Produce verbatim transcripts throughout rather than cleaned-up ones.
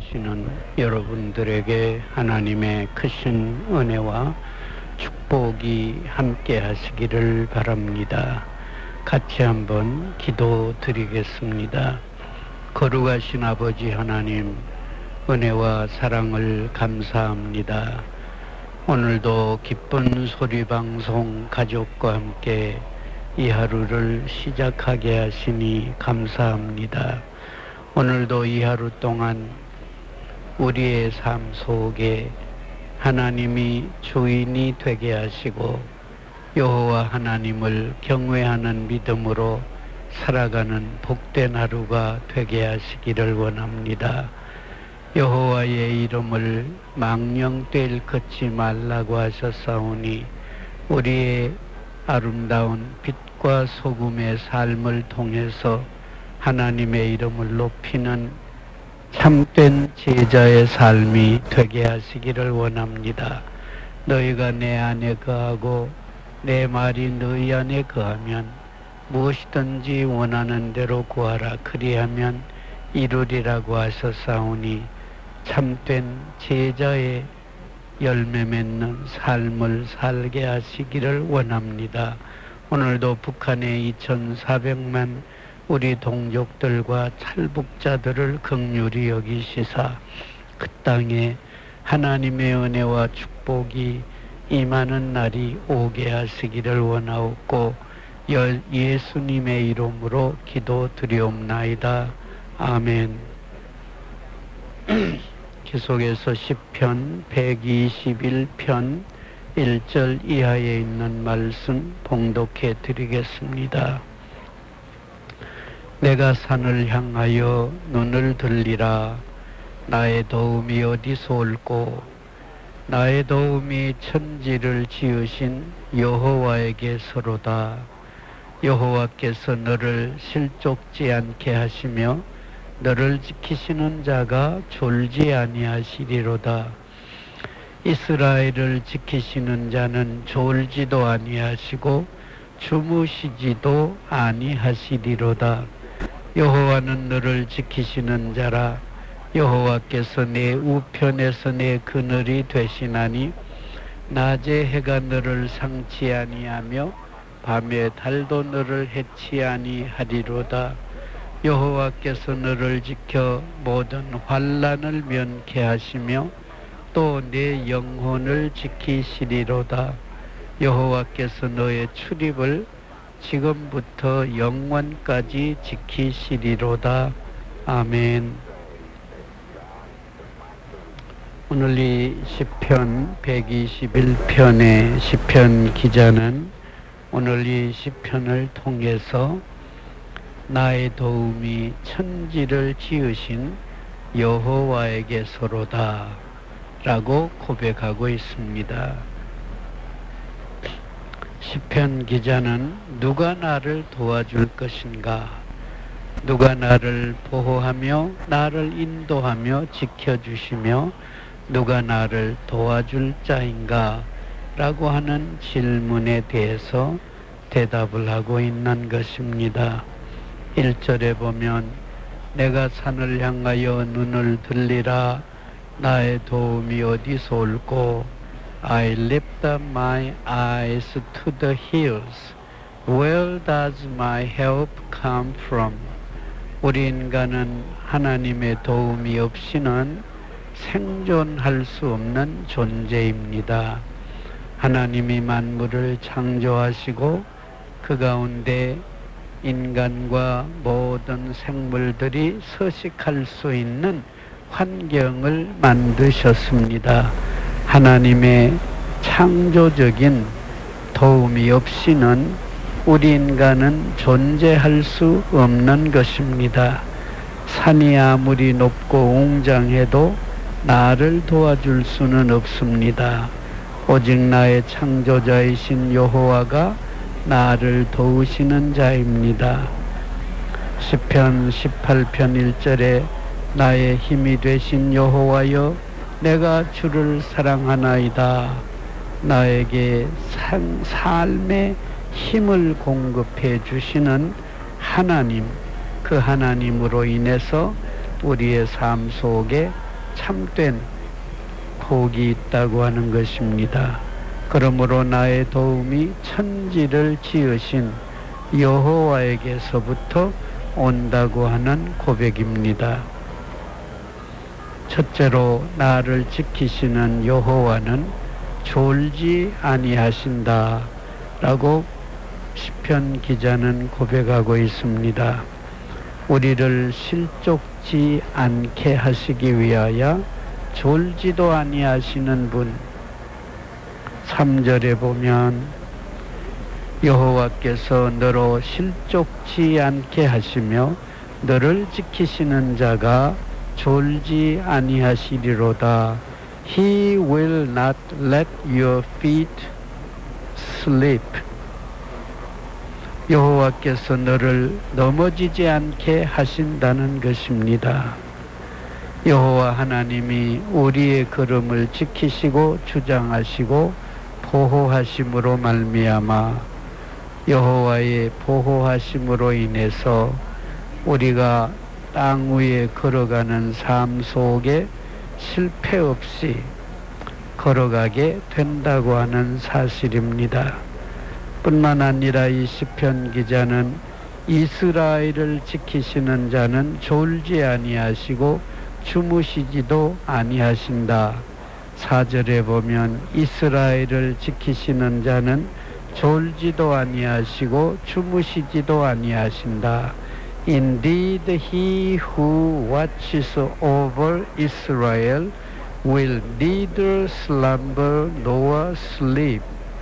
들으시는 여러분들에게 하나님의 크신 은혜와 축복이 함께 하시기를 바랍니다. 같이 한번 기도 드리겠습니다. 거룩하신 아버지 하나님, 은혜와 사랑을 감사합니다. 오늘도 기쁜 소리방송 가족과 함께 이 하루를 시작하게 하시니 감사합니다. 오늘도 이 하루 동안 우리의 삶 속에 하나님이 주인이 되게 하시고 여호와 하나님을 경외하는 믿음으로 살아가는 복된 하루가 되게 하시기를 원합니다. 여호와의 이름을 망령되이 걷지 말라고 하셨사오니 우리의 아름다운 빛과 소금의 삶을 통해서 하나님의 이름을 높이는 참된 제자의 삶이 되게 하시기를 원합니다. 너희가 내 안에 거하고 내 말이 너희 안에 거하면 무엇이든지 원하는 대로 구하라. 그리하면 이루리라고 하셨사오니 참된 제자의 열매 맺는 삶을 살게 하시기를 원합니다. 오늘도 북한의 이천사백만 우리 동족들과 탈북자들을 긍휼히 여기시사 그 땅에 하나님의 은혜와 축복이 임하는 날이 오게 하시기를 원하옵고 예수님의 이름으로 기도드리옵나이다. 아멘. 계속해서 시편 백이십일 편 일 절 이하에 있는 말씀 봉독해 드리겠습니다. 내가 산을 향하여 눈을 들리라. 나의 도움이 어디서 올꼬? 나의 도움이 천지를 지으신 여호와에게서로다. 여호와께서 너를 실족지 않게 하시며 너를 지키시는 자가 졸지 아니하시리로다. 이스라엘을 지키시는 자는 졸지도 아니하시고 주무시지도 아니하시리로다. 여호와는 너를 지키시는 자라. 여호와께서 내 우편에서 내 그늘이 되시나니 낮에 해가 너를 상치 아니하며 밤에 달도 너를 해치 아니하리로다. 여호와께서 너를 지켜 모든 환난을 면케 하시며 또 내 영혼을 지키시리로다. 여호와께서 너의 출입을 지금부터 영원까지 지키시리로다. 아멘. 오늘 이 시편 백이십일 편의 시편 기자는 오늘 이 시편을 통해서 나의 도움이 천지를 지으신 여호와에게서로다 라고 고백하고 있습니다. 시편 기자는 누가 나를 도와줄 것인가? 누가 나를 보호하며 나를 인도하며 지켜주시며 누가 나를 도와줄 자인가? 라고 하는 질문에 대해서 대답을 하고 있는 것입니다. 일 절에 보면 내가 산을 향하여 눈을 들리라. 나의 도움이 어디서 올꼬? I lift up my eyes to the hills. Where does my help come from? 우리 인간은 하나님의 도움이 없이는 생존할 수 없는 존재입니다. 하나님이 만물을 창조하시고 그 가운데 인간과 모든 생물들이 서식할 수 있는 환경을 만드셨습니다. 하나님의 창조적인 도움이 없이는 우리 인간은 존재할 수 없는 것입니다. 산이 아무리 높고 웅장해도 나를 도와줄 수는 없습니다. 오직 나의 창조자이신 여호와가 나를 도우시는 자입니다. 시편 십팔 편 일 절에 나의 힘이 되신 여호와여 내가 주를 사랑하나이다. 나에게 산, 삶의 힘을 공급해 주시는 하나님, 그 하나님으로 인해서 우리의 삶 속에 참된 복이 있다고 하는 것입니다. 그러므로 나의 도움이 천지를 지으신 여호와에게서부터 온다고 하는 고백입니다. 첫째로 나를 지키시는 여호와는 졸지 아니하신다 라고 시편 기자는 고백하고 있습니다. 우리를 실족지 않게 하시기 위하여 졸지도 아니하시는 분, 삼 절에 보면 여호와께서 너로 실족지 않게 하시며 너를 지키시는 자가 졸지 아니하시리로다. He will not let your feet sleep. 여호와께서 너를 넘어지지 않게 하신다는 것입니다. 여호와 하나님이 우리의 걸음을 지키시고 주장하시고 보호하심으로 말미암아 여호와의 보호하심으로 인해서 우리가 땅 위에 걸어가는 삶 속에 실패 없이 걸어가게 된다고 하는 사실입니다. 뿐만 아니라 이 시편 기자는 이스라엘을 지키시는 자는 졸지 아니하시고 주무시지도 아니하신다. 사 절에 보면 이스라엘을 지키시는 자는 졸지도 아니하시고 주무시지도 아니하신다. Indeed, he who watches over Israel will neither slumber nor sleep.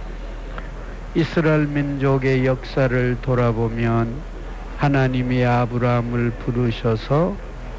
이스라엘 민족의 역사를 돌아보면 하나님이 아브라함을 부르셔서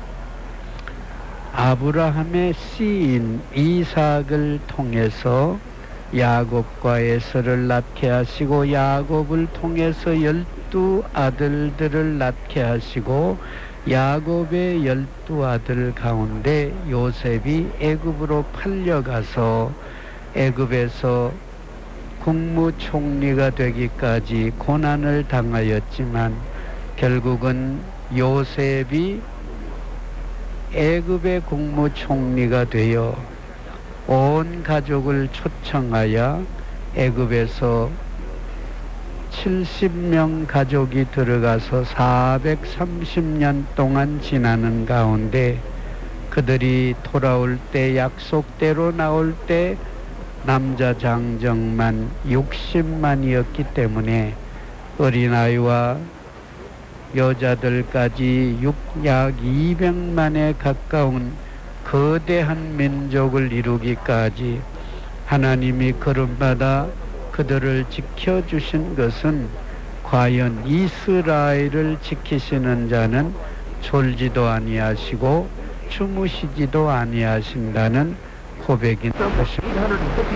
아브라함의 씨인 이삭을 통해서 야곱과 에서를 낳게 하시고 야곱을 통해서 열두 아들들을 낳게 하시고 야곱의 열두 아들 가운데 요셉이 애굽으로 팔려가서 애굽에서 국무총리가 되기까지 고난을 당하였지만 결국은 요셉이 애굽의 국무총리가 되어 온 가족을 초청하여 애굽에서 칠십 명 가족이 들어가서 사백삼십 년 동안 지나는 가운데 그들이 돌아올 때 약속대로 나올 때 남자 장정만 육십만이었기 때문에 어린아이와 여자들까지 약 이백만에 가까운 거대한 민족을 이루기까지 하나님이 걸음마다 그들을 지켜주신 것은 과연 이스라엘을 지키시는 자는 졸지도 아니하시고 주무시지도 아니하신다는 고백인 것입니다.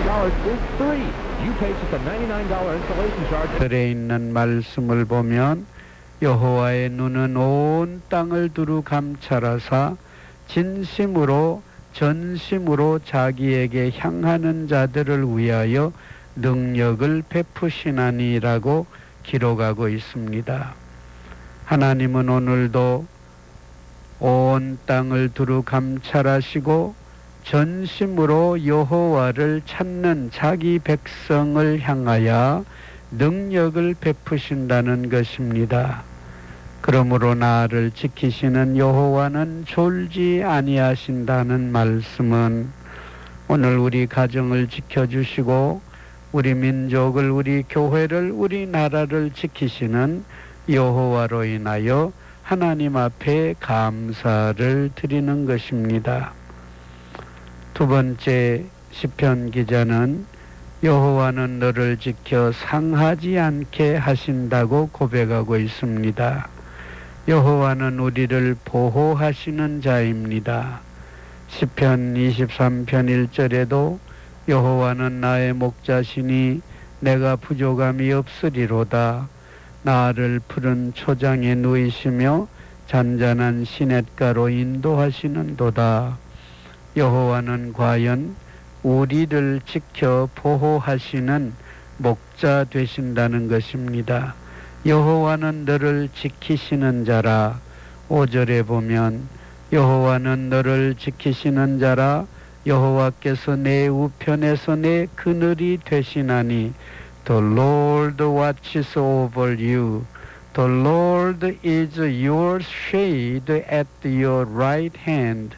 들에 있는 말씀을 보면 여호와의 눈은 온 땅을 두루 감찰하사 진심으로 전심으로 자기에게 향하는 자들을 위하여 능력을 베푸시나니라고 기록하고 있습니다. 하나님은 오늘도 온 땅을 두루 감찰하시고 전심으로 여호와를 찾는 자기 백성을 향하여 능력을 베푸신다는 것입니다. 그러므로 나를 지키시는 여호와는 졸지 아니하신다는 말씀은 오늘 우리 가정을 지켜주시고 우리 민족을, 우리 교회를, 우리 나라를 지키시는 여호와로 인하여 하나님 앞에 감사를 드리는 것입니다. 두 번째 시편 기자는 여호와는 너를 지켜 상하지 않게 하신다고 고백하고 있습니다. 여호와는 우리를 보호하시는 자입니다. 시편 이십삼 편 일 절에도 여호와는 나의 목자시니 내가 부족함이 없으리로다. 나를 푸른 초장에 누이시며 잔잔한 시냇가로 인도하시는도다. 여호와는 과연 우리를 지켜 보호하시는 목자 되신다는 것입니다. 여호와는 너를 지키시는 자라. 오 절에 보면 여호와는 너를 지키시는 자라. 여호와께서 내 우편에서 내 그늘이 되시나니. The Lord watches over you. The Lord is your shade at your right hand.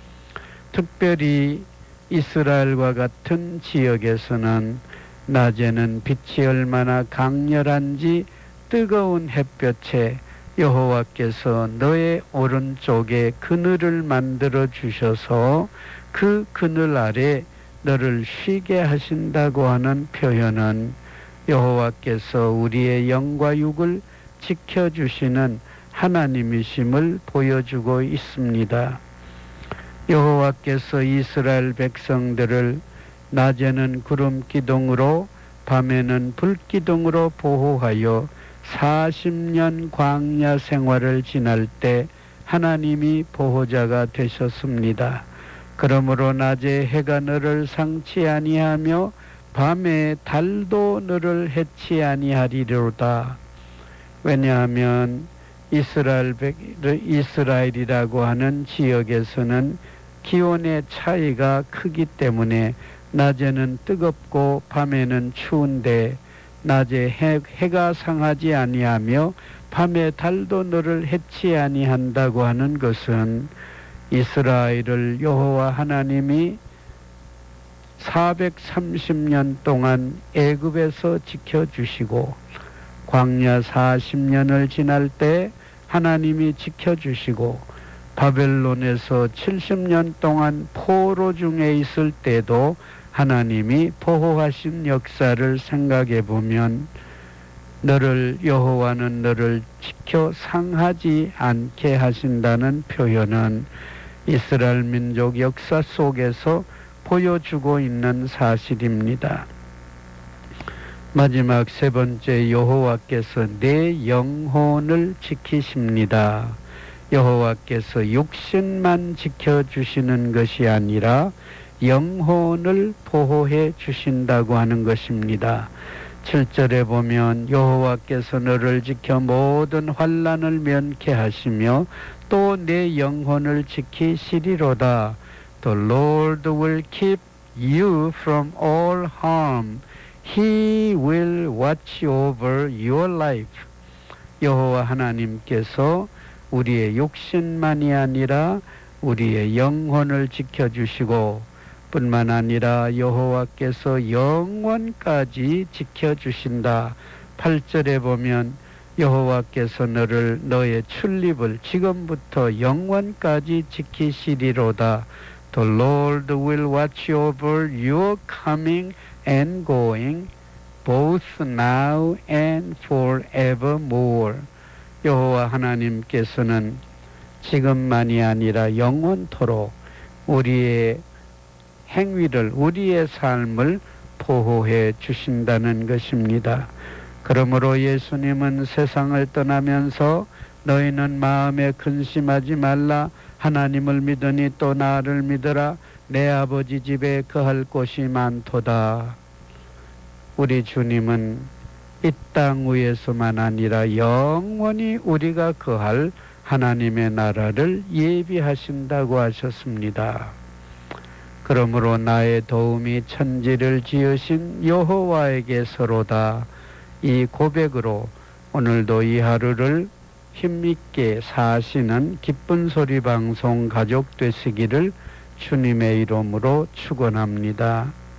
특별히 이스라엘과 같은 지역에서는 낮에는 빛이 얼마나 강렬한지 뜨거운 햇볕에 여호와께서 너의 오른쪽에 그늘을 만들어 주셔서 그 그늘 아래 너를 쉬게 하신다고 하는 표현은 여호와께서 우리의 영과 육을 지켜주시는 하나님이심을 보여주고 있습니다. 여호와께서 이스라엘 백성들을 낮에는 구름 기둥으로 밤에는 불 기둥으로 보호하여 사십 년 광야 생활을 지날 때 하나님이 보호자가 되셨습니다. 그러므로 낮에 해가 너를 상치 아니하며 밤에 달도 너를 해치 아니하리로다. 왜냐하면 이스라엘, 이스라엘이라고 하는 지역에서는 기온의 차이가 크기 때문에 낮에는 뜨겁고 밤에는 추운데 낮에 해, 해가 상하지 아니하며 밤에 달도 너를 해치 아니한다고 하는 것은 이스라엘을 여호와 하나님이 사백삼십 년 동안 애굽에서 지켜주시고 광야 사십 년을 지날 때 하나님이 지켜주시고 바벨론에서 칠십 년 동안 포로 중에 있을 때도 하나님이 보호하신 역사를 생각해 보면 너를 여호와는 너를 지켜 상하지 않게 하신다는 표현은 이스라엘 민족 역사 속에서 보여주고 있는 사실입니다. 마지막 세 번째, 여호와께서 내 영혼을 지키십니다. 여호와께서 육신만 지켜주시는 것이 아니라 영혼을 보호해 주신다고 하는 것입니다. 칠 절에 보면 여호와께서 너를 지켜 모든 환난을 면케 하시며 또 내 영혼을 지키시리로다. The Lord will keep you from all harm. He will watch over your life. 여호와 하나님께서 우리의 육신만이 아니라 우리의 영혼을 지켜주시고 뿐만 아니라 여호와께서 영원까지 지켜주신다. 팔 절에 보면 여호와께서 너를 너의 출입을 지금부터 영원까지 지키시리로다. The Lord will watch over your coming and going, both now and forevermore. 여호와 하나님께서는 지금만이 아니라 영원토록 우리의 행위를, 우리의 삶을 보호해 주신다는 것입니다. 그러므로 예수님은 세상을 떠나면서 너희는 마음에 근심하지 말라. 하나님을 믿으니 또 나를 믿으라. 내 아버지 집에 거할 곳이 많도다. 우리 주님은 이 땅 위에서만 아니라 영원히 우리가 거할 하나님의 나라를 예비하신다고 하셨습니다. 그러므로 나의 도움이 천지를 지으신 여호와에게서로다. 이 고백으로 오늘도 이 하루를 힘있게 사시는 기쁜 소리 방송 가족 되시기를 주님의 이름으로 축원합니다.